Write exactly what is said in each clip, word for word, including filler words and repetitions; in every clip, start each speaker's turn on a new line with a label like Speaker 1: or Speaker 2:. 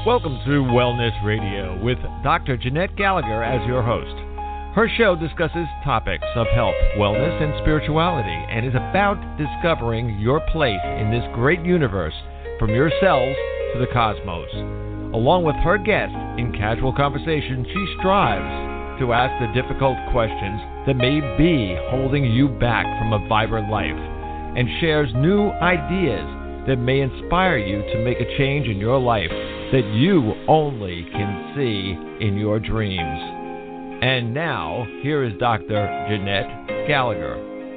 Speaker 1: Welcome to Wellness Radio with Doctor Jeanette Gallagher as your host. Her show discusses topics of health, wellness, and spirituality, and is about discovering your place in this great universe, from your cells to the cosmos. Along with her guests, in casual conversation, she strives to ask the difficult questions that may be holding you back from a vibrant life, and shares new ideas that may inspire you to make a change in your life that you only can see in your dreams. And now, here is Doctor Jeanette Gallagher.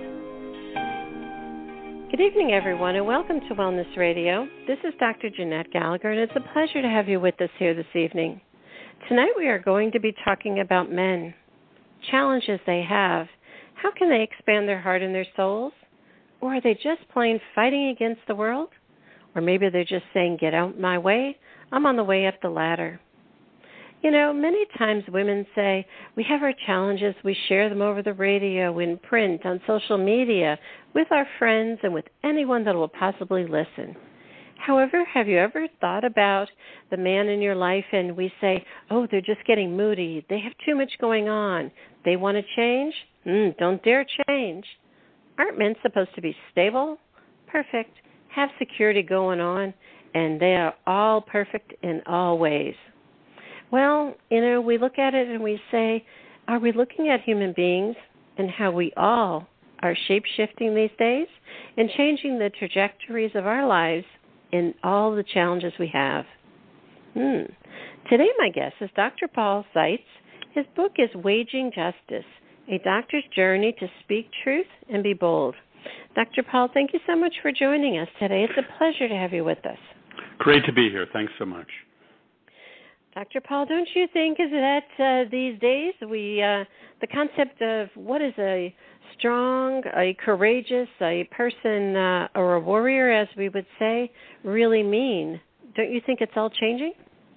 Speaker 2: Good evening, everyone, and welcome to Wellness Radio. This is Doctor Jeanette Gallagher, and it's a pleasure to have you with us here this evening. Tonight we are going to be talking about men, challenges they have. How can they expand their heart and their souls? Or are they just plain fighting against the world? Or maybe they're just saying, get out my way, I'm on the way up the ladder. You know, many times women say, we have our challenges, we share them over the radio, in print, on social media, with our friends, and with anyone that will possibly listen. However, have you ever thought about the man in your life and we say, oh, they're just getting moody, they have too much going on, they want to change? Mm, don't dare change. Aren't men supposed to be stable, perfect, have security going on, and they are all perfect in all ways? Well, you know, we look at it and we say, are we looking at human beings and how we all are shape-shifting these days and changing the trajectories of our lives in all the challenges we have? Hmm. Today my guest is Doctor Paul Seitz. His book is Waging Justice, A Doctor's Journey to Speak Truth and Be Bold. Doctor Paul, thank you so much for joining us today. It's a pleasure to have you with us.
Speaker 3: Great to be here. Thanks so much.
Speaker 2: Doctor Paul, don't you think is that uh, these days we uh, the concept of what is a strong, a courageous, a person, uh, or a warrior, as we would say, really mean? Don't you think it's all changing?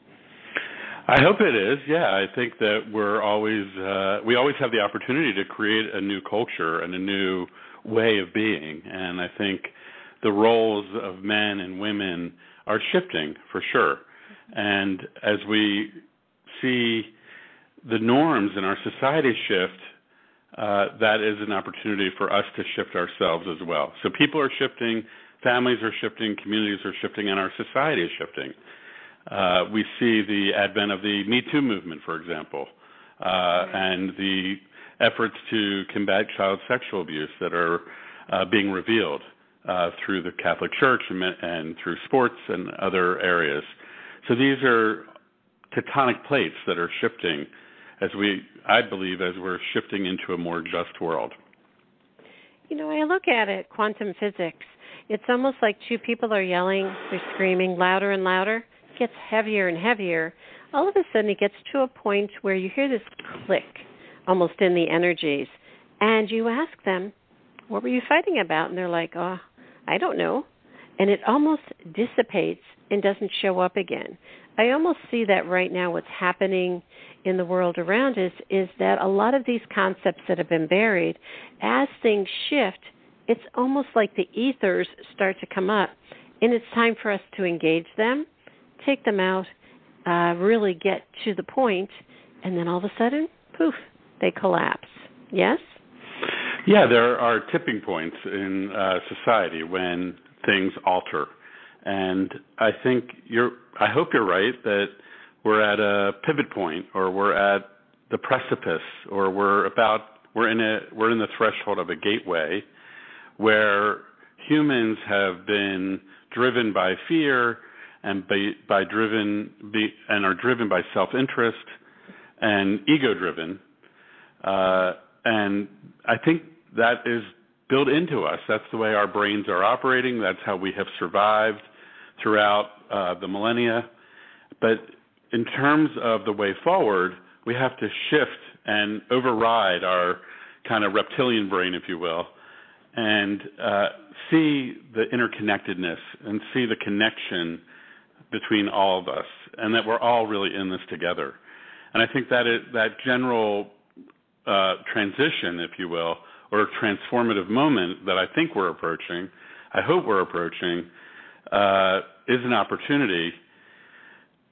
Speaker 3: I hope it is. Yeah, I think that we're always uh, we always have the opportunity to create a new culture and a new way of being, and I think the roles of men and women are shifting for sure. And as we see the norms in our society shift, uh, that is an opportunity for us to shift ourselves as well. So people are shifting, families are shifting, communities are shifting, and our society is shifting. Uh, we see the advent of the Me Too movement, for example, uh, and the efforts to combat child sexual abuse that are uh, being revealed uh, through the Catholic Church and, and through sports and other areas. So these are tectonic plates that are shifting as we, I believe, as we're shifting into a more just world.
Speaker 2: You know, I look at it, quantum physics. It's almost like two people are yelling, they're screaming louder and louder. It gets heavier and heavier. All of a sudden it gets to a point where you hear this click almost in the energies. And you ask them, what were you fighting about? And they're like, oh, I don't know. And it almost dissipates and doesn't show up again. I almost see that right now what's happening in the world around us is that a lot of these concepts that have been buried, as things shift, it's almost like the ethers start to come up, and it's time for us to engage them, take them out, uh, really get to the point, and then all of a sudden, poof, they collapse. Yes?
Speaker 3: Yeah, there are tipping points in uh, society when things alter. And I think you're, I hope you're right that we're at a pivot point, or we're at the precipice, or we're about, we're in a, we're in the threshold of a gateway where humans have been driven by fear and by, by driven, be, and are driven by self-interest and ego-driven. Uh, and I think that is built into us. That's the way our brains are operating. That's how we have survived throughout uh, the millennia. But in terms of the way forward, we have to shift and override our kind of reptilian brain, if you will, and uh, see the interconnectedness and see the connection between all of us, and that we're all really in this together. And I think that is, that general uh, transition, if you will, or transformative moment that I think we're approaching, I hope we're approaching, uh, is an opportunity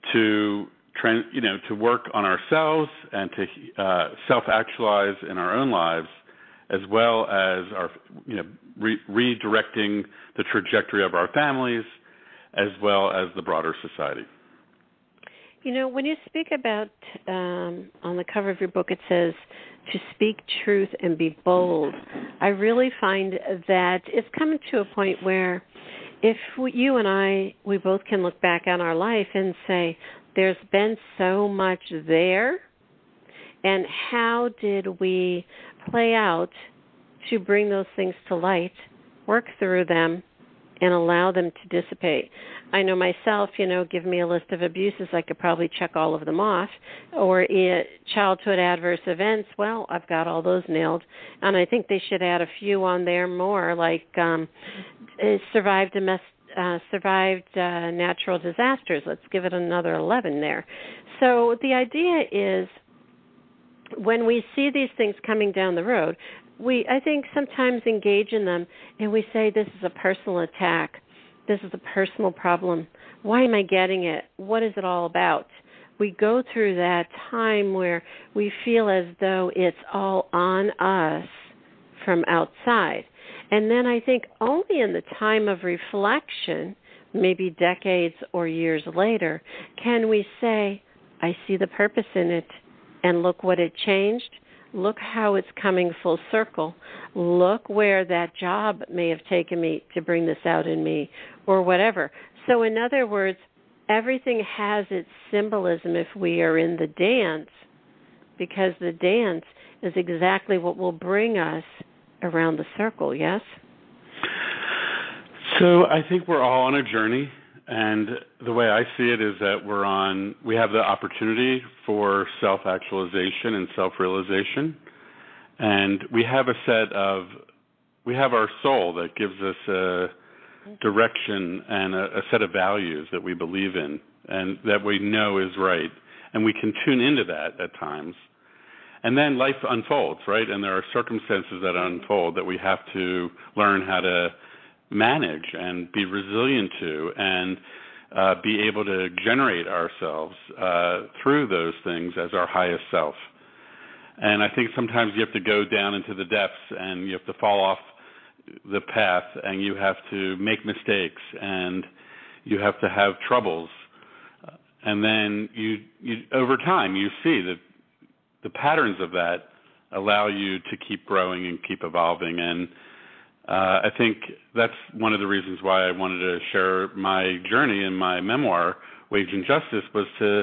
Speaker 3: to you know to work on ourselves and to uh, self-actualize in our own lives, as well as our you know re- redirecting the trajectory of our families, as well as the broader society.
Speaker 2: You know, when you speak about, um, on the cover of your book, it says to speak truth and be bold. I really find that it's coming to a point where if we, you and I, we both can look back on our life and say, there's been so much there, and how did we play out to bring those things to light, work through them, and allow them to dissipate. I know myself, you know, give me a list of abuses, I could probably check all of them off. Or uh, childhood adverse events, well, I've got all those nailed. And I think they should add a few on there more, like um, survived, domestic, uh, survived uh, natural disasters. Let's give it another eleven there. So the idea is when we see these things coming down the road, we, I think, sometimes engage in them and we say, this is a personal attack. This is a personal problem. Why am I getting it? What is it all about? We go through that time where we feel as though it's all on us from outside. And then I think only in the time of reflection, maybe decades or years later, can we say, I see the purpose in it, and look what it changed. Look how it's coming full circle. Look where that job may have taken me to bring this out in me, or whatever. So in other words, everything has its symbolism if we are in the dance, because the dance is exactly what will bring us around the circle, yes?
Speaker 3: So I think we're all on a journey. And the way I see it is that we're on, we have the opportunity for self-actualization and self-realization. And we have a set of, we have our soul that gives us a direction and a, a set of values that we believe in and that we know is right. And we can tune into that at times. And then life unfolds, right? And there are circumstances that unfold that we have to learn how to manage and be resilient to, and uh, be able to generate ourselves uh, through those things as our highest self. And I think sometimes you have to go down into the depths and you have to fall off the path and you have to make mistakes and you have to have troubles. And then you, you over time you see that the patterns of that allow you to keep growing and keep evolving. And Uh, I think that's one of the reasons why I wanted to share my journey in my memoir, Wage and Justice, was to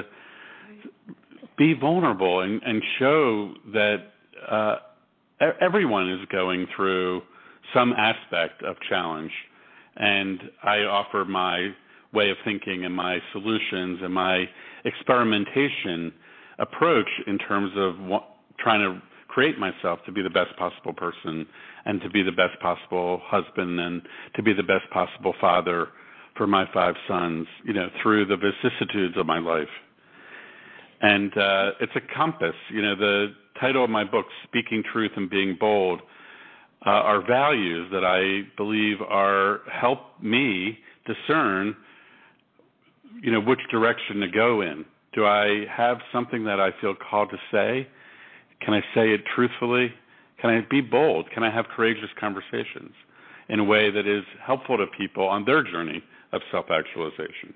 Speaker 3: be vulnerable and, and show that uh, everyone is going through some aspect of challenge. And I offer my way of thinking and my solutions and my experimentation approach in terms of what, trying to create myself to be the best possible person and to be the best possible husband and to be the best possible father for my five sons, you know, through the vicissitudes of my life. And uh, it's a compass. You know, the title of my book, Speaking Truth and Being Bold, uh, are values that I believe are help me discern, you know, which direction to go in. Do I have something that I feel called to say? Can I say it truthfully? Can I be bold? Can I have courageous conversations in a way that is helpful to people on their journey of self-actualization?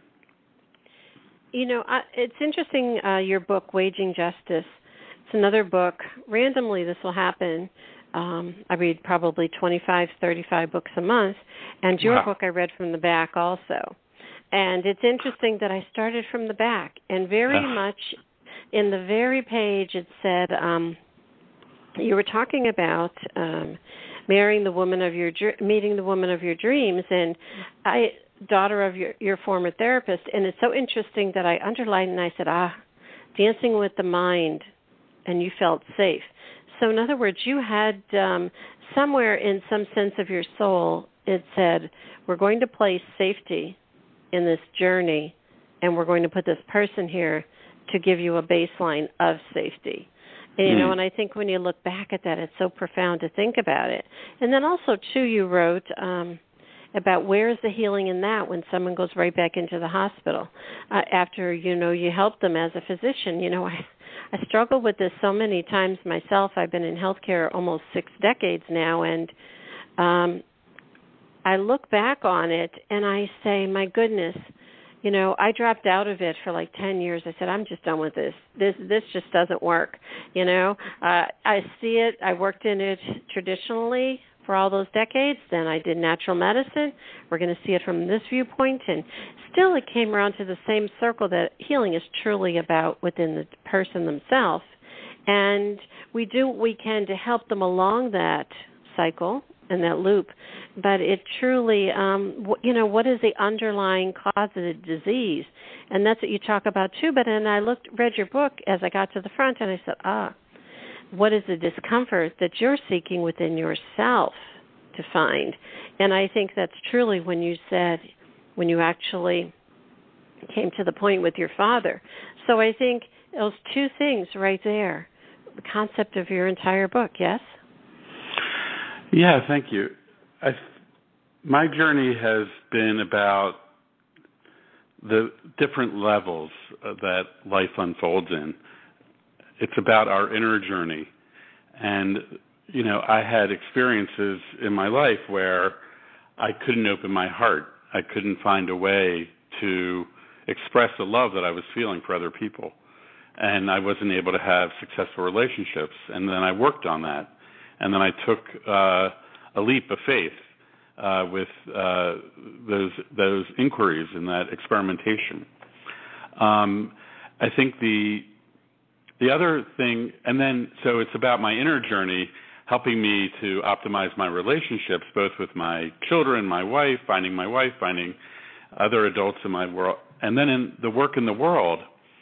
Speaker 2: You know, I, it's interesting, uh, your book, Waging Justice. It's another book. Randomly, this will happen. Um, I read probably twenty-five, thirty-five books a month, and your
Speaker 3: wow.
Speaker 2: book I read from the back also. And it's interesting that I started from the back, and very
Speaker 3: uh.
Speaker 2: much in the very page it said, um, you were talking about um, marrying the woman of your, meeting the woman of your dreams, and I, daughter of your, your former therapist, and it's so interesting that I underlined and I said, ah, dancing with the mind, and you felt safe. So in other words, you had um, somewhere in some sense of your soul, it said, we're going to place safety in this journey, and we're going to put this person here to give you a baseline of safety. And, you mm. know, and I think when you look back at that, it's so profound to think about it. And then also, too, you wrote, um, about where is the healing in that when someone goes right back into the hospital uh, after, you know, you help them as a physician. You know, I, I struggle with this so many times myself. I've been in healthcare almost six decades now, and um, I look back on it and I say, my goodness, you know, I dropped out of it for like ten years. I said, I'm just done with this. This this just doesn't work. You know, uh, I see it. I worked in it traditionally for all those decades. Then I did natural medicine. We're going to see it from this viewpoint. And still it came around to the same circle that healing is truly about within the person themselves. And we do what we can to help them along that cycle and that loop, but it truly, um, you know, what is the underlying cause of the disease? And that's what you talk about too. But then I looked, read your book as I got to the front, and I said, ah, what is the discomfort that you're seeking within yourself to find? And I think that's truly when you said, when you actually came to the point with your father. So I think those two things right there, the concept of your entire book, yes?
Speaker 3: Yeah, thank you. I, my journey has been about the different levels that life unfolds in. It's about our inner journey. And, you know, I had experiences in my life where I couldn't open my heart. I couldn't find a way to express the love that I was feeling for other people. And I wasn't able to have successful relationships. And then I worked on that. And then I took uh, a leap of faith uh, with uh, those those inquiries and that experimentation. Um, I think the the other thing, and then so it's about my inner journey, helping me to optimize my relationships, both with my children, my wife, finding my wife, finding other adults in my world, and then in the work in the world.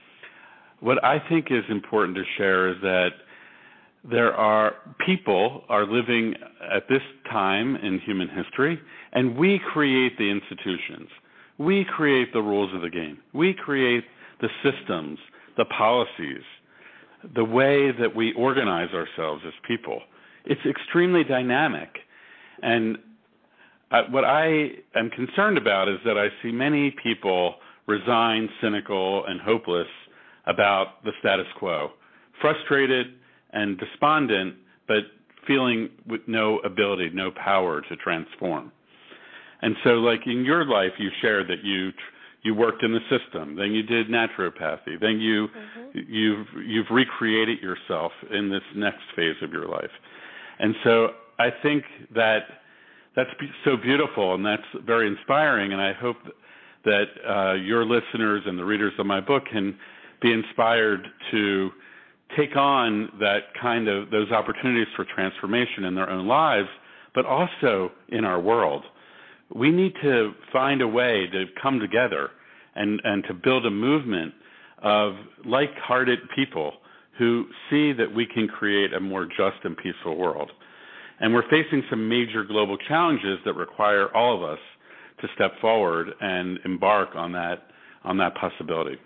Speaker 3: What I think is important to share is that there are people are living at this time in human history, and we create the institutions. We create the rules of the game. We create the systems, the policies, the way that we organize ourselves as people. It's extremely dynamic. And uh, what I am concerned about is that I see many people resigned, cynical, and hopeless about the status quo, frustrated and despondent, but feeling with no ability, no power to transform. And so, like in your life, you shared that you you worked in the system, then you did naturopathy, then you mm-hmm. you've you've recreated yourself in this next phase of your life. And so, I think that that's so beautiful, and that's very inspiring. And I hope that uh, your listeners and the readers of my book can be inspired to take on that kind of those opportunities for transformation in their own lives, but also in our world. We need to find a way to come together and, and to build a movement of like-hearted people who see that we can create a more just and peaceful world. And we're facing some major global challenges that require all of us to step forward and embark on that on that possibility.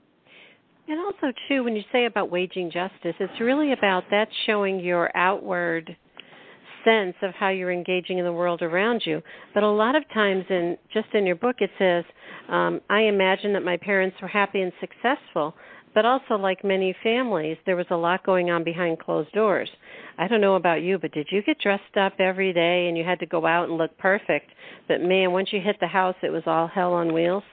Speaker 2: And also, too, when you say about waging justice, it's really about that showing your outward sense of how you're engaging in the world around you. But a lot of times, in just in your book, it says, um, I imagine that my parents were happy and successful, but also like many families, there was a lot going on behind closed doors. I don't know about you, but did you get dressed up every day and you had to go out and look perfect? But, man, once you hit the house, it was all hell on wheels?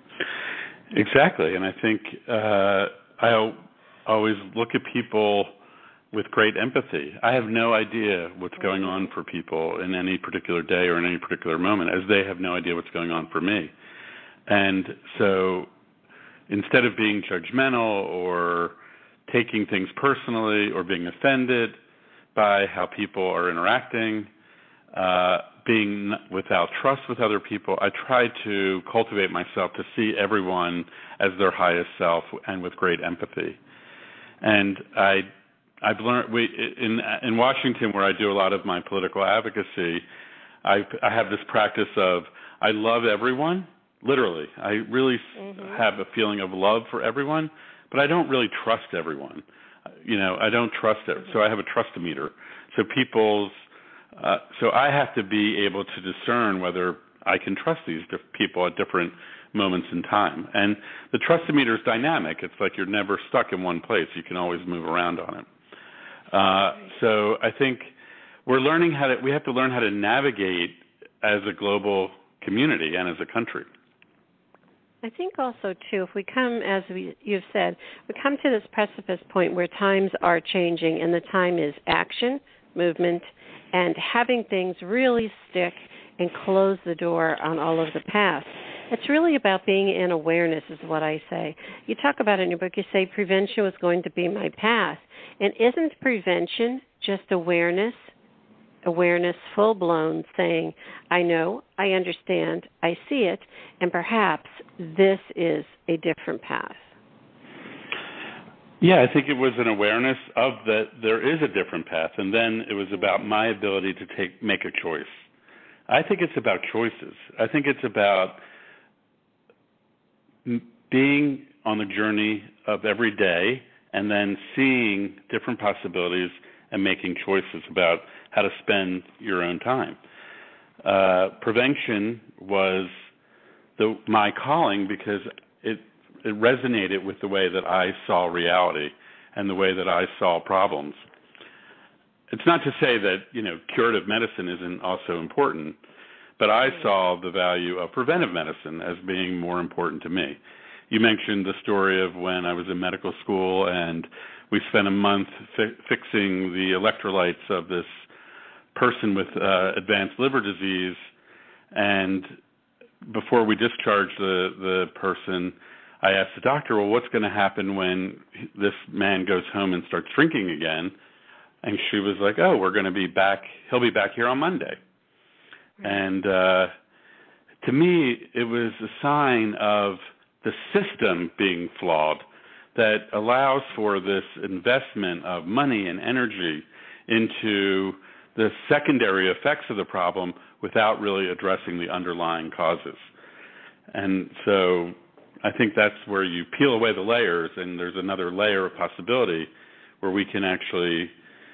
Speaker 3: Exactly, and I think uh, I always look at people with great empathy. I have no idea what's going on for people in any particular day or in any particular moment, as they have no idea what's going on for me. And so instead of being judgmental or taking things personally or being offended by how people are interacting, uh, being without trust with other people, I try to cultivate myself to see everyone as their highest self and with great empathy. And I, I've learned we, in in Washington, where I do a lot of my political advocacy, I, I have this practice of I love everyone, literally. I really mm-hmm. have a feeling of love for everyone, but I don't really trust everyone. You know, I don't trust it. Mm-hmm. So I have a trust-o-meter. So people's Uh, so I have to be able to discern whether I can trust these diff- people at different moments in time. And the trust meter is dynamic. It's like you're never stuck in one place. You can always move around on it. Uh, so I think we're learning how to, we have to learn how to navigate as a global community and as a country.
Speaker 2: I think also, too, if we come, as we, you've said, we come to this precipice point where times are changing, and the time is action, movement, and having things really stick and close the door on all of the past. It's really about being in awareness is what I say. You talk about it in your book. You say prevention was going to be my path. And isn't prevention just awareness? Awareness full-blown, saying, I know, I understand, I see it, and perhaps this is a different path.
Speaker 3: Yeah, I think it was an awareness of that there is a different path, and then it was about my ability to take make a choice. I think it's about choices. I think it's about being on the journey of every day and then seeing different possibilities and making choices about how to spend your own time. Uh, prevention was the, my calling because it, it resonated with the way that I saw reality and the way that I saw problems. It's not to say that, you know, curative medicine isn't also important, but I saw the value of preventive medicine as being more important to me. You mentioned the story of when I was in medical school and we spent a month fi- fixing the electrolytes of this person with uh, advanced liver disease, and before we discharged the, the person, I asked the doctor, well, what's going to happen when this man goes home and starts drinking again? And she was like, oh, we're going to be back, he'll be back here on Monday. Mm-hmm. And uh, to me, it was a sign of the system being flawed that allows for this investment of money and energy into the secondary effects of the problem without really addressing the underlying causes. And so I think that's where you peel away the layers, and there's another layer of possibility where we can actually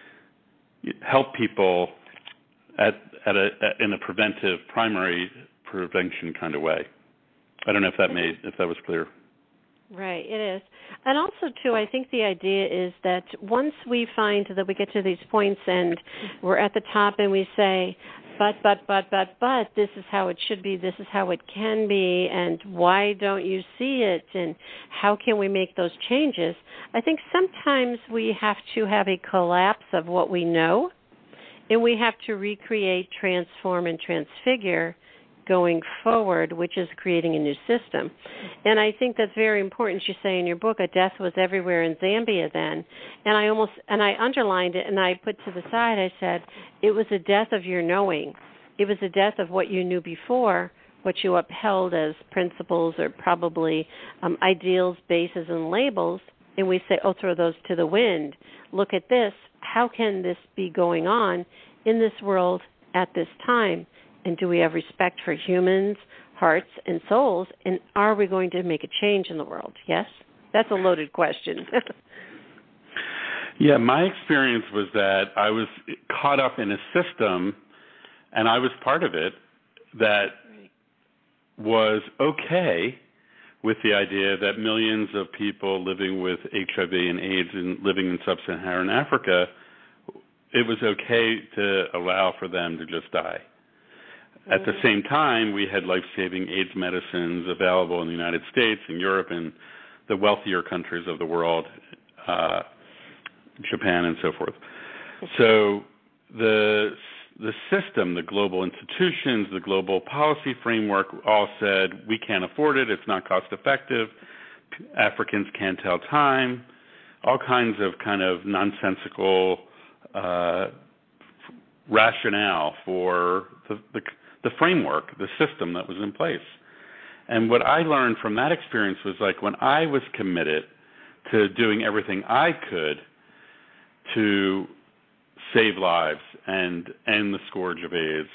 Speaker 3: help people at, at a, at, in a preventive, primary prevention kind of way. I don't know if that made if that was clear.
Speaker 2: Right, it is. And also, too, I think the idea is that once we find that we get to these points and we're at the top and we say, but, but, but, but, but, this is how it should be, this is how it can be, and why don't you see it, and how can we make those changes? I think sometimes we have to have a collapse of what we know, and we have to recreate, transform, and transfigure going forward, which is creating a new system. And I think that's very important. You say in your book, a death was everywhere in Zambia then. And I almost, and I underlined it and I put to the side, I said, it was a death of your knowing. It was a death of what you knew before, what you upheld as principles or probably um, ideals, bases, and labels. And we say, oh, throw those to the wind. Look at this. How can this be going on in this world at this time? And do we have respect for humans, hearts, and souls? And are we going to make a change in the world? Yes? That's a loaded question.
Speaker 3: Yeah, my experience was that I was caught up in a system, and I was part of it, that was okay with the idea that millions of people living with H I V and AIDS and living in sub-Saharan Africa, it was okay to allow for them to just die. At the same time, we had life-saving AIDS medicines available in the United States and Europe and the wealthier countries of the world, uh, Japan and so forth. So the the system, the global institutions, the global policy framework all said, we can't afford it, it's not cost-effective, Africans can't tell time, all kinds of kind of nonsensical uh, rationale for the, the the framework, the system that was in place. And what I learned from that experience was like when I was committed to doing everything I could to save lives and end the scourge of AIDS.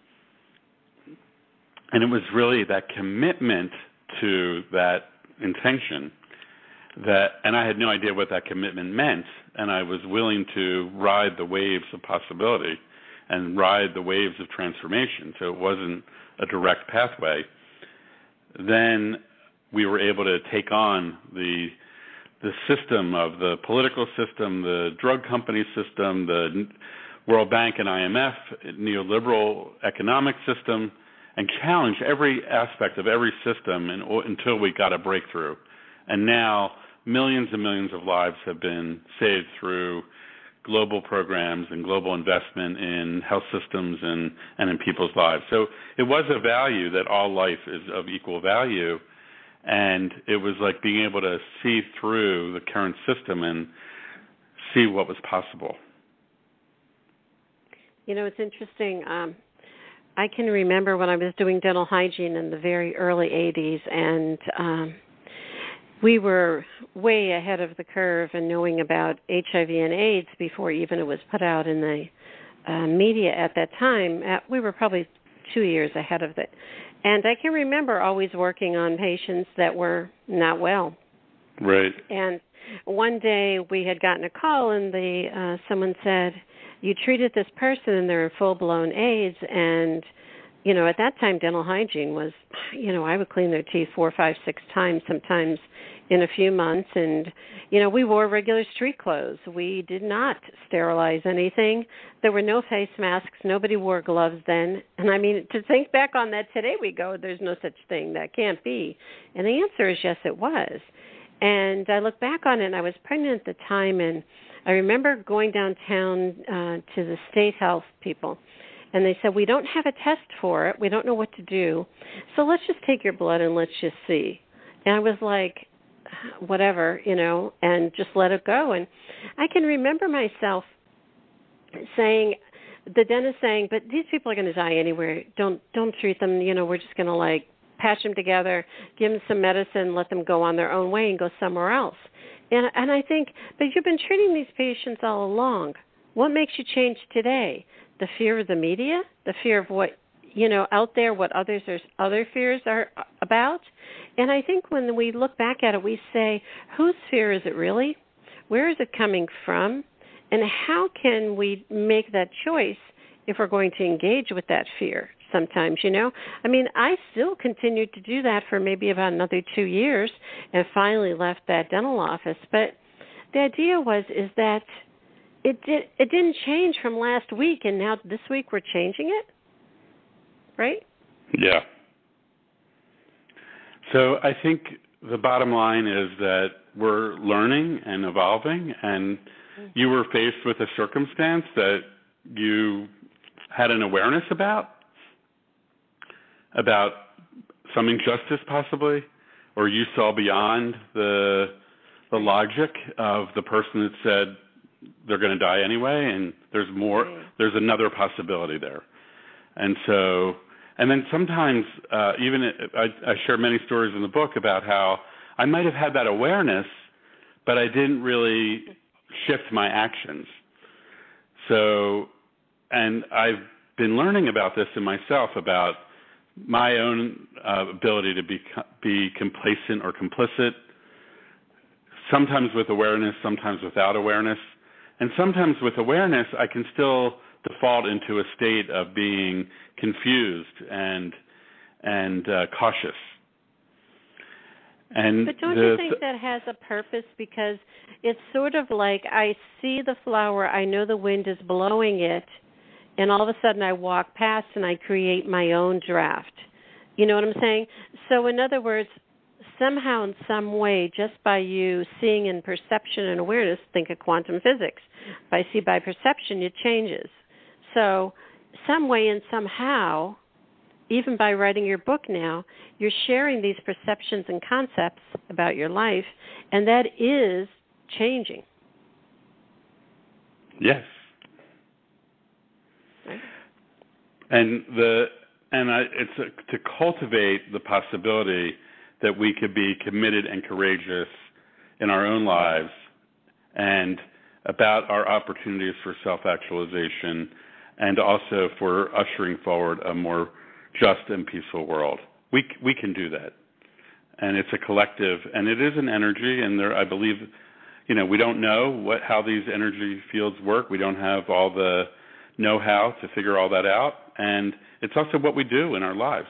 Speaker 3: And it was really that commitment to that intention that, and I had no idea what that commitment meant, and I was willing to ride the waves of possibility and ride the waves of transformation. So it wasn't a direct pathway. Then we were able to take on the the system of the political system, the drug company system, the World Bank and I M F, neoliberal economic system, and challenge every aspect of every system in, until we got a breakthrough. And now millions and millions of lives have been saved through global programs and global investment in health systems and, and in people's lives. So it was a value that all life is of equal value, and it was like being able to see through the current system and see what was possible.
Speaker 2: You know, it's interesting. Um, I can remember when I was doing dental hygiene in the very early eighties, and um, we were way ahead of the curve in knowing about H I V and AIDS before even it was put out in the uh, media at that time. At, we were probably two years ahead of it. And I can remember always working on patients that were not well.
Speaker 3: Right.
Speaker 2: And one day we had gotten a call, and the uh, someone said, you treated this person and they're full-blown AIDS. And, you know, at that time dental hygiene was, you know, I would clean their teeth four, five, six times, sometimes in a few months. And, you know, we wore regular street clothes. We did not sterilize anything. There were no face masks. Nobody wore gloves then. And, I mean, to think back on that today, we go, there's no such thing. That can't be. And the answer is yes, it was. And I look back on it, and I was pregnant at the time, and I remember going downtown uh, to the state health people, and they said, we don't have a test for it. We don't know what to do. So let's just take your blood and let's just see. And I was like, whatever, you know, and just let it go. And I can remember myself saying, the dentist saying, but these people are going to die anyway. Don't don't treat them. You know, we're just going to, like, patch them together, give them some medicine, let them go on their own way and go somewhere else. And and I think, but you've been treating these patients all along. What makes you change today? The fear of the media? The fear of what, you know, out there, what others are, other fears are about? And I think when we look back at it, we say, whose fear is it really? Where is it coming from? And how can we make that choice if we're going to engage with that fear sometimes, you know? I mean, I still continued to do that for maybe about another two years and finally left that dental office. But the idea was is that it did it didn't change from last week, and now this week we're changing it, right?
Speaker 3: Yeah. So I think the bottom line is that we're learning and evolving, and you were faced with a circumstance that you had an awareness about, about some injustice possibly, or you saw beyond the the logic of the person that said they're going to die anyway, and there's more, right. There's another possibility there. And so, and then sometimes uh, even it, I, I share many stories in the book about how I might have had that awareness, but I didn't really shift my actions. So, and I've been learning about this in myself, about my own uh, ability to be be complacent or complicit, sometimes with awareness, sometimes without awareness. And sometimes with awareness, I can still default into a state of being confused and and uh, cautious. And
Speaker 2: but don't
Speaker 3: the,
Speaker 2: you think that has a purpose? Because it's sort of like I see the flower, I know the wind is blowing it, and all of a sudden I walk past and I create my own draft. You know what I'm saying? So in other words, somehow in some way, just by you seeing in perception and awareness, think of quantum physics. If I see by perception, it changes. So some way and somehow, even by writing your book now, you're sharing these perceptions and concepts about your life, and that is changing.
Speaker 3: Yes.
Speaker 2: Right.
Speaker 3: And the and I, it's a, to cultivate the possibility that we could be committed and courageous in our own lives and about our opportunities for self-actualization, and also for ushering forward a more just and peaceful world. We we can do that. And it's a collective, and it is an energy, and there, I believe, you know, we don't know what how these energy fields work. We don't have all the know-how to figure all that out, and it's also what we do in our lives.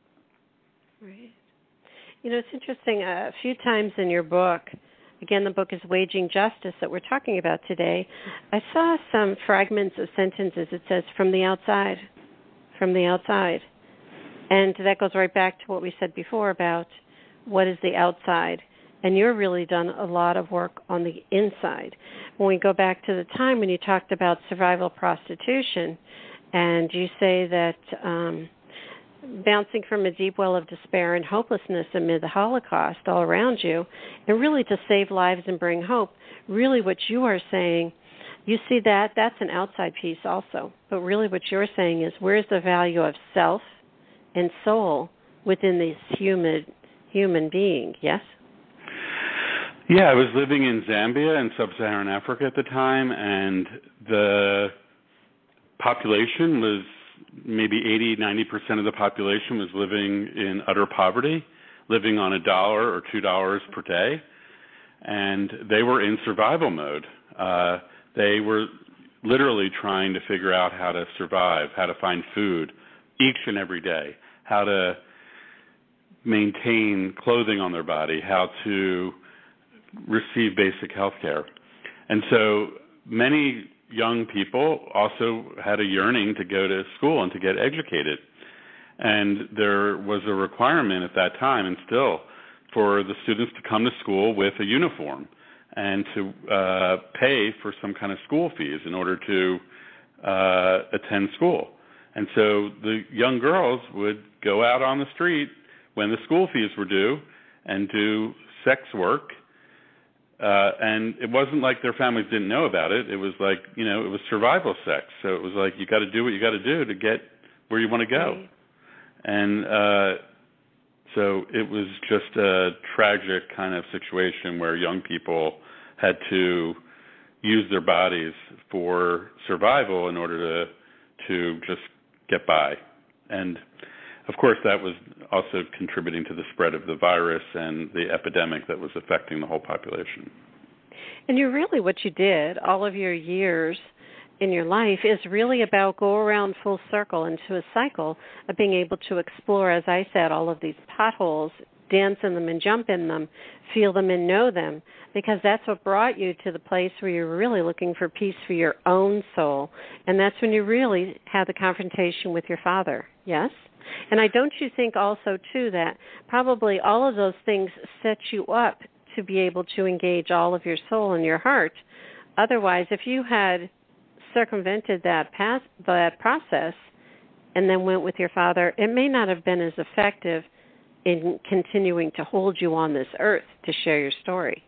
Speaker 2: Right. You know, it's interesting. Uh, a few times in your book, again, the book is Waging Justice that we're talking about today, I saw some fragments of sentences. It says, from the outside, from the outside. And that goes right back to what we said before about what is the outside. And you've really done a lot of work on the inside. When we go back to the time when you talked about survival prostitution, and you say that um, bouncing from a deep well of despair and hopelessness amid the Holocaust all around you, and really to save lives and bring hope, really what you are saying, you see that, that's an outside piece also. But really what you're saying is, where's the value of self and soul within this human human being, yes?
Speaker 3: Yeah, I was living in Zambia in sub-Saharan Africa at the time, and the population was maybe eighty, ninety percent of the population was living in utter poverty, living on a dollar or two dollars per day, and they were in survival mode. Uh, they were literally trying to figure out how to survive, how to find food each and every day, how to maintain clothing on their body, how to receive basic health care. And so many young people also had a yearning to go to school and to get educated. And there was a requirement at that time, and still, for the students to come to school with a uniform and to uh, pay for some kind of school fees in order to uh, attend school. And so the young girls would go out on the street when the school fees were due and do sex work. Uh, and it wasn't like their families didn't know about it. It was like, you know, it was survival sex. So it was like, you got to do what you got to do to get where you want to go. Right. And uh, so it was just a tragic kind of situation where young people had to use their bodies for survival in order to to just get by. And of course, that was also contributing to the spread of the virus and the epidemic that was affecting the whole population.
Speaker 2: And you really, what you did, all of your years in your life, is really about go around full circle into a cycle of being able to explore, as I said, all of these potholes, dance in them and jump in them, feel them and know them, because that's what brought you to the place where you're really looking for peace for your own soul. And that's when you really had the confrontation with your father, yes? And I don't you think also, too, that probably all of those things set you up to be able to engage all of your soul and your heart. Otherwise, if you had circumvented that past, that process and then went with your father, it may not have been as effective in continuing to hold you on this earth to share your story.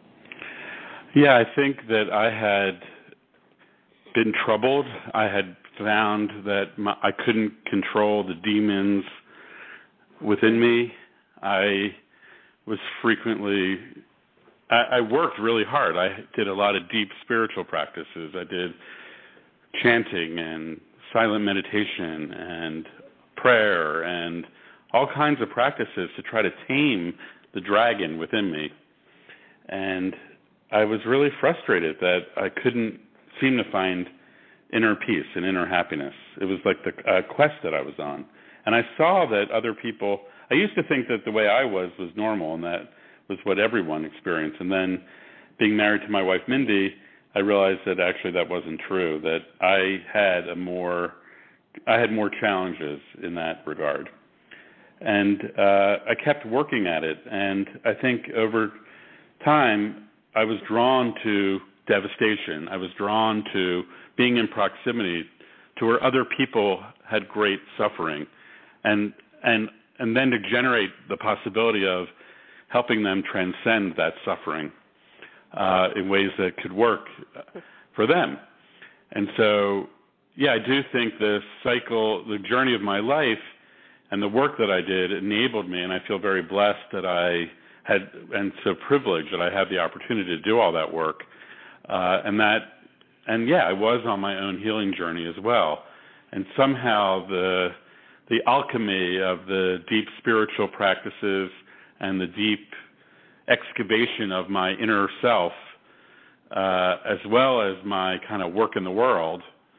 Speaker 3: Yeah, I think that I had been troubled. I had found that my, I couldn't control the demons within me. I was frequently, I, I worked really hard. I did a lot of deep spiritual practices. I did chanting and silent meditation and prayer and all kinds of practices to try to tame the dragon within me. And I was really frustrated that I couldn't seem to find inner peace and inner happiness. It was like the uh, quest that I was on. And I saw that other people, I used to think that the way I was was normal and that was what everyone experienced. And then being married to my wife, Mindy, I realized that actually that wasn't true, that I had a more, I had more challenges in that regard. And uh, I kept working at it. And I think over time, I was drawn to devastation. I was drawn to being in proximity to where other people had great suffering, and and and then to generate the possibility of helping them transcend that suffering uh, in ways that could work for them. And so, yeah, I do think the cycle, the journey of my life and the work that I did enabled me, and I feel very blessed that I had, and so privileged that I had the opportunity to do all that work. Uh, and that, and yeah, I was on my own healing journey as well. And somehow the the alchemy of the deep spiritual practices and the deep excavation of my inner self, uh, as well as my kind of work in the world,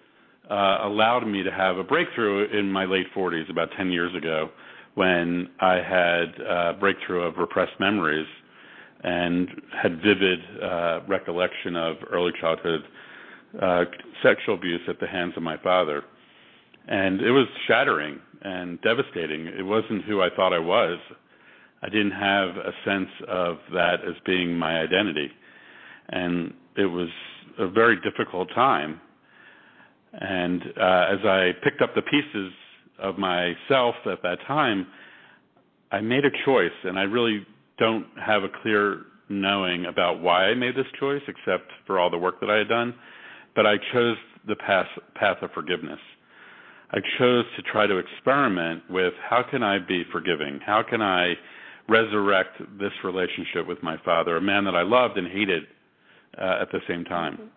Speaker 3: uh, allowed me to have a breakthrough in my late forties, about ten years ago, when I had a breakthrough of repressed memories and had vivid uh, recollection of early childhood uh, sexual abuse at the hands of my father. And it was shattering and devastating. It wasn't who I thought I was. I didn't have a sense of that as being my identity. And it was a very difficult time. And uh, as I picked up the pieces of myself at that time, I made a choice, and I really don't have a clear knowing about why I made this choice, except for all the work that I had done. But I chose the path, path of forgiveness. I chose to try to experiment with how can I be forgiving? How can I resurrect this relationship with my father, a man that I loved and hated uh, at the same time?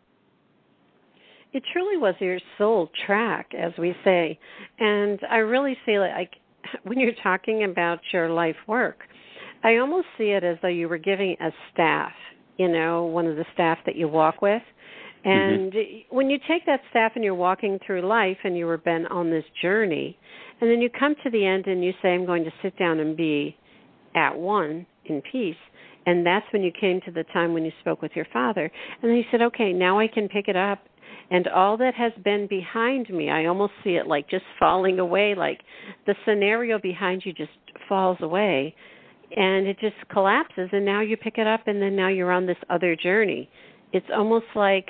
Speaker 2: It truly was your soul track, as we say. And I really feel like when you're talking about your life work, I almost see it as though you were giving a staff, you know, one of the staff that you walk with. And mm-hmm. when you take that staff and you're walking through life and you were been on this journey, and then you come to the end and you say, I'm going to sit down and be at one in peace. And that's when you came to the time when you spoke with your father. And then you said, okay, now I can pick it up. And all that has been behind me, I almost see it like just falling away, like the scenario behind you just falls away. And it just collapses. And now you pick it up, and then now you're on this other journey. It's almost like,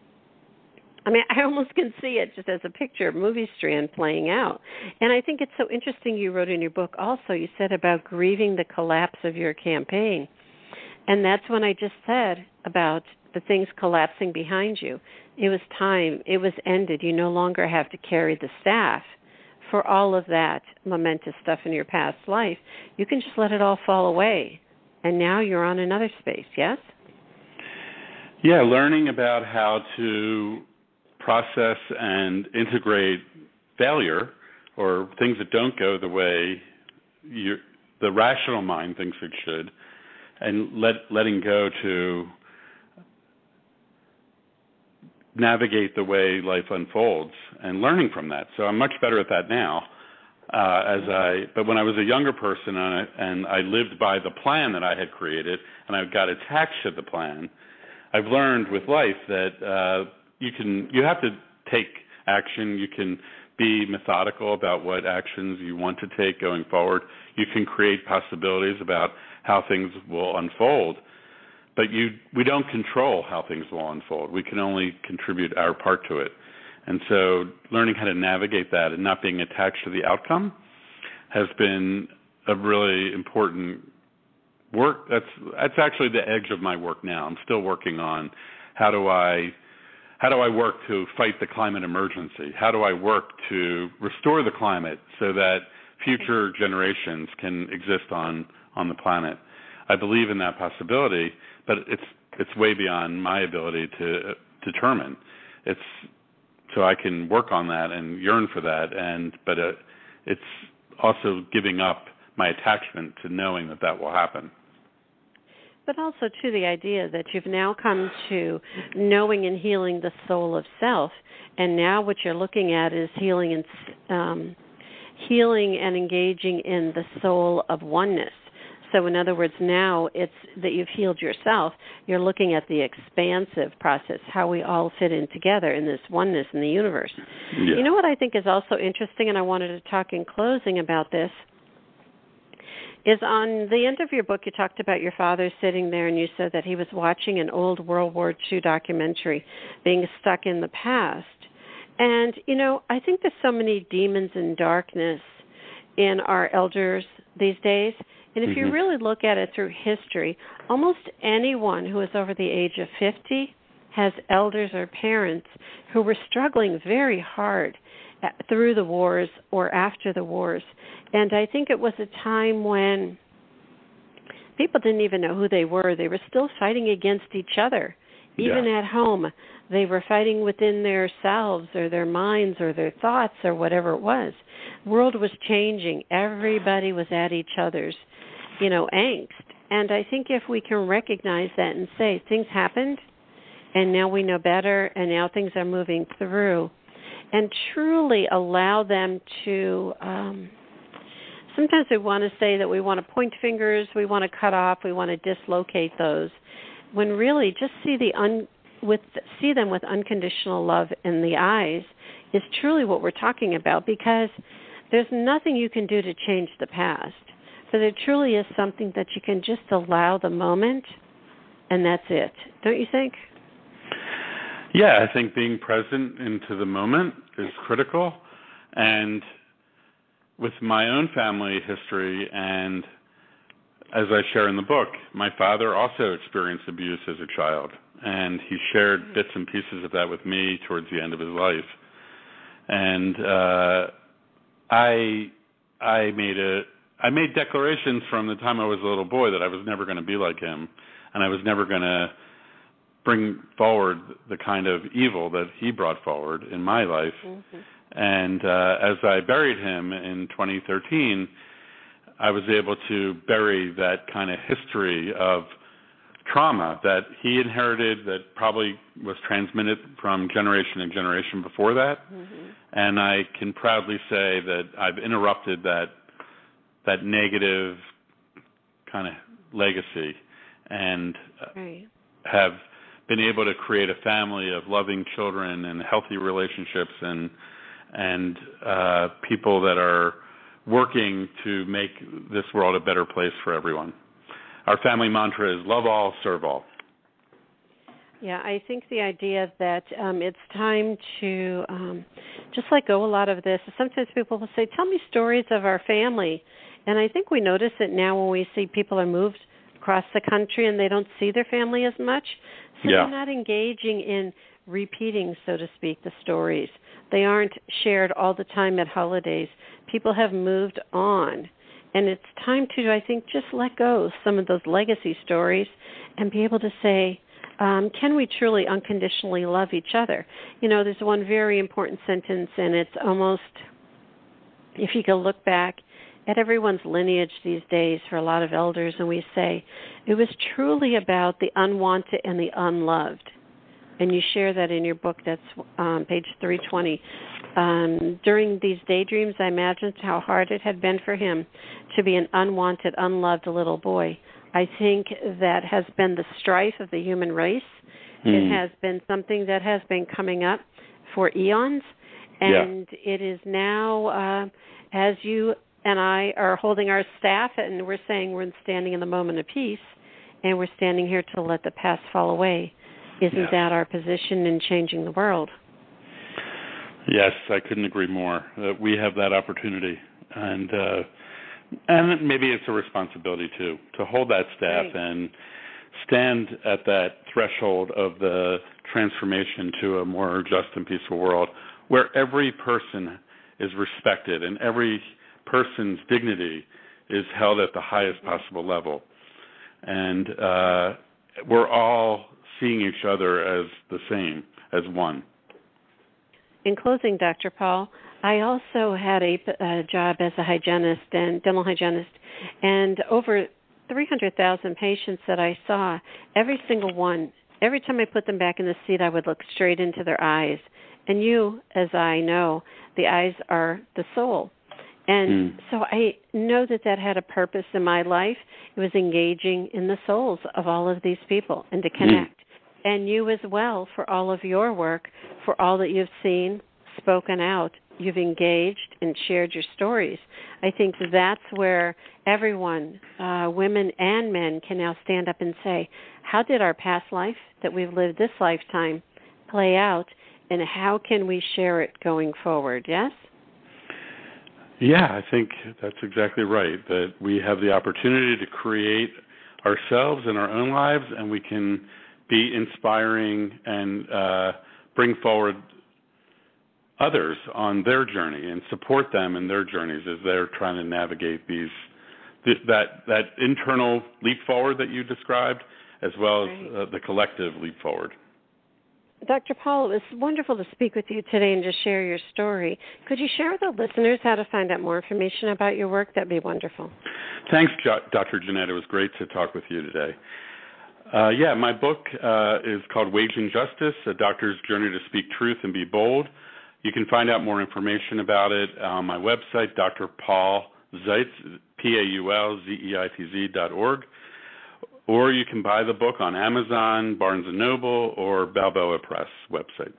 Speaker 2: I mean, I almost can see it just as a picture, movie strand playing out. And I think it's so interesting you wrote in your book also, you said about grieving the collapse of your campaign. And that's when I just said about the things collapsing behind you. It was time. It was ended. You no longer have to carry the staff for all of that momentous stuff in your past life. You can just let it all fall away. And now you're on another space, yes?
Speaker 3: Yeah, learning about how to process and integrate failure or things that don't go the way you, the rational mind thinks it should, and let, letting go to navigate the way life unfolds and learning from that. So I'm much better at that now. Uh, as I, but when I was a younger person and I, and I lived by the plan that I had created and I got attached to the plan, I've learned with life that uh, you can, you have to take action. You can be methodical about what actions you want to take going forward. You can create possibilities about how things will unfold. But you, we don't control how things will unfold. We can only contribute our part to it. And so learning how to navigate that and not being attached to the outcome has been a really important work. That's that's actually the edge of my work now. I'm still working on how do I how do I work to fight the climate emergency? How do I work to restore the climate so that future generations can exist on, on the planet? I believe in that possibility, but it's it's way beyond my ability to uh, determine. It's so I can work on that and yearn for that, and but uh, it's also giving up my attachment to knowing that that will happen.
Speaker 2: But also to the idea that you've now come to knowing and healing the soul of self, and now what you're looking at is healing and um, healing and engaging in the soul of oneness. So in other words, now it's that you've healed yourself, you're looking at the expansive process, how we all fit in together in this oneness in the universe. Yeah. You know what I think is also interesting, and I wanted to talk in closing about this, is on the end of your book you talked about your father sitting there and you said that he was watching an old World War Two documentary, being stuck in the past. And, you know, I think there's so many demons and darkness in our elders these days. And if mm-hmm. you really look at it through history, almost anyone who is over the age of fifty has elders or parents who were struggling very hard through the wars or after the wars. And I think it was a time when people didn't even know who they were. They were still fighting against each other. Even yeah. at home, they were fighting within themselves or their minds or their thoughts or whatever it was. The world was changing. Everybody was at each other's, you know, angst. And I think if we can recognize that and say things happened and now we know better and now things are moving through, and truly allow them to, um, sometimes we want to say that we want to point fingers, we want to cut off, we want to dislocate those, when really just see the un, with see them with unconditional love in the eyes is truly what we're talking about, because there's nothing you can do to change the past. But there truly is something that you can just allow the moment, and that's it. Don't you think?
Speaker 3: Yeah, I think being present into the moment is critical. And with my own family history, and as I share in the book, my father also experienced abuse as a child, and he shared bits and pieces of that with me towards the end of his life. And uh, I I made a I made declarations from the time I was a little boy that I was never going to be like him, and I was never going to bring forward the kind of evil that he brought forward in my life. Mm-hmm. And uh, as I buried him in twenty thirteen, I was able to bury that kind of history of trauma that he inherited, that probably was transmitted from generation to generation before that. Mm-hmm. And I can proudly say that I've interrupted that that negative kind of legacy, and
Speaker 2: right.
Speaker 3: have been able to create a family of loving children and healthy relationships, and and uh, people that are working to make this world a better place for everyone. Our family mantra is love all, serve all.
Speaker 2: Yeah, I think the idea that um, it's time to um, just let go a lot of this. Sometimes people will say, tell me stories of our family. And I think we notice it now when we see people are moved across the country and they don't see their family as much. So
Speaker 3: yeah.
Speaker 2: they're not engaging in repeating, so to speak, the stories. They aren't shared all the time at holidays. People have moved on. And it's time to, I think, just let go of some of those legacy stories and be able to say, um, can we truly unconditionally love each other? You know, there's one very important sentence, and it's almost, if you go look back at everyone's lineage these days for a lot of elders, and we say, it was truly about the unwanted and the unloved. And you share that in your book. That's um, page three twenty. Um, during these daydreams, I imagined how hard it had been for him to be an unwanted, unloved little boy. I think that has been the strife of the human race. Mm. It has been something that has been coming up for eons. And yeah. it is now, uh, as you and I are holding our staff, and we're saying we're standing in the moment of peace, and we're standing here to let the past fall away. Isn't yes. that our position in changing the world?
Speaker 3: Yes, I couldn't agree more. Uh, we have that opportunity, and uh, and maybe it's a responsibility too to hold that staff right. and stand at that threshold of the transformation to a more just and peaceful world, where every person is respected and every person's dignity is held at the highest possible level, and uh, we're all seeing each other as the same, as one.
Speaker 2: In closing, Doctor Paul, I also had a, a job as a hygienist and dental hygienist, and over three hundred thousand patients that I saw, every single one, every time I put them back in the seat, I would look straight into their eyes. And you, as I know, the eyes are the soul. And mm. so I know that that had a purpose in my life. It was engaging in the souls of all of these people and to connect. Mm. And you as well, for all of your work, for all that you've seen, spoken out, you've engaged and shared your stories. I think that's where everyone, uh, women and men, can now stand up and say, how did our past life that we've lived this lifetime play out, and how can we share it going forward, yes?
Speaker 3: Yeah, I think that's exactly right, that we have the opportunity to create ourselves in our own lives, and we can be inspiring and uh, bring forward others on their journey and support them in their journeys as they're trying to navigate these th- that that internal leap forward that you described, as well as right. uh, the collective leap forward.
Speaker 2: Doctor Paul, it was wonderful to speak with you today and just share your story. Could you share with the listeners how to find out more information about your work? That'd be wonderful.
Speaker 3: Thanks, Doctor Jeanette. It was great to talk with you today. Uh, yeah, my book uh, is called Waging Justice, A Doctor's Journey to Speak Truth and Be Bold. You can find out more information about it on my website, Doctor Paul Zeitz, P A U L Z E I T Z dot org, or you can buy the book on Amazon, Barnes and Noble, or Balboa Press website.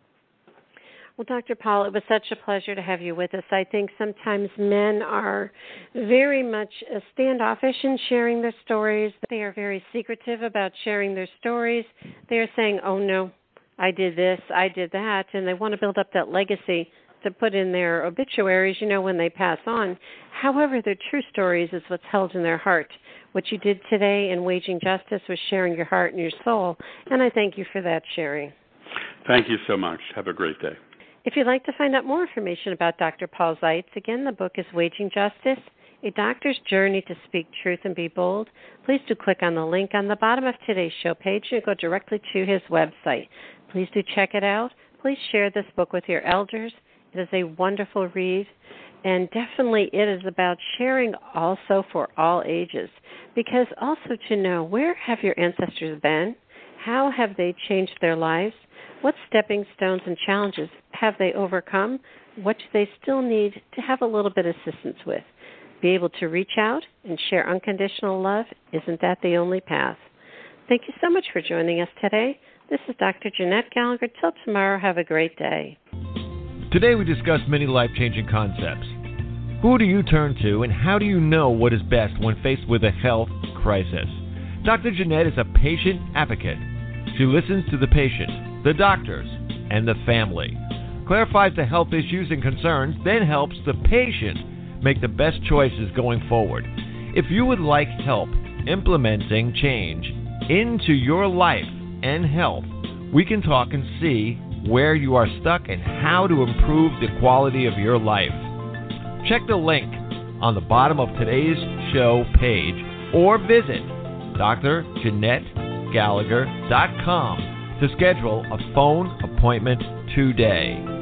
Speaker 2: Well, Doctor Paul, it was such a pleasure to have you with us. I think sometimes men are very much standoffish in sharing their stories. They are very secretive about sharing their stories. They are saying, oh, no, I did this, I did that, and they want to build up that legacy to put in their obituaries, you know, when they pass on. However, their true stories is what's held in their heart. What you did today in Waging Justice was sharing your heart and your soul, and I thank you for that sharing.
Speaker 3: Thank you so much. Have a great day.
Speaker 2: If you'd like to find out more information about Doctor Paul Zeitz, again, the book is Waging Justice, A Doctor's Journey to Speak Truth and Be Bold. Please do click on the link on the bottom of today's show page and go directly to his website. Please do check it out. Please share this book with your elders. It is a wonderful read, and definitely it is about sharing also for all ages, because also to know, where have your ancestors been? How have they changed their lives? What stepping stones and challenges have they overcome? What do they still need to have a little bit of assistance with? Be able to reach out and share unconditional love, isn't that the only path? Thank you so much for joining us today. This is Doctor Jeanette Gallagher. Till tomorrow, have a great day.
Speaker 1: Today we discussed many life-changing concepts. Who do you turn to, and how do you know what is best when faced with a health crisis? Doctor Jeanette is a patient advocate. She listens to the patient, the doctors, and the family, clarifies the health issues and concerns, then helps the patient make the best choices going forward. If you would like help implementing change into your life and health, we can talk and see where you are stuck and how to improve the quality of your life. Check the link on the bottom of today's show page or visit D R Jeanette Gallagher dot com to schedule a phone appointment today.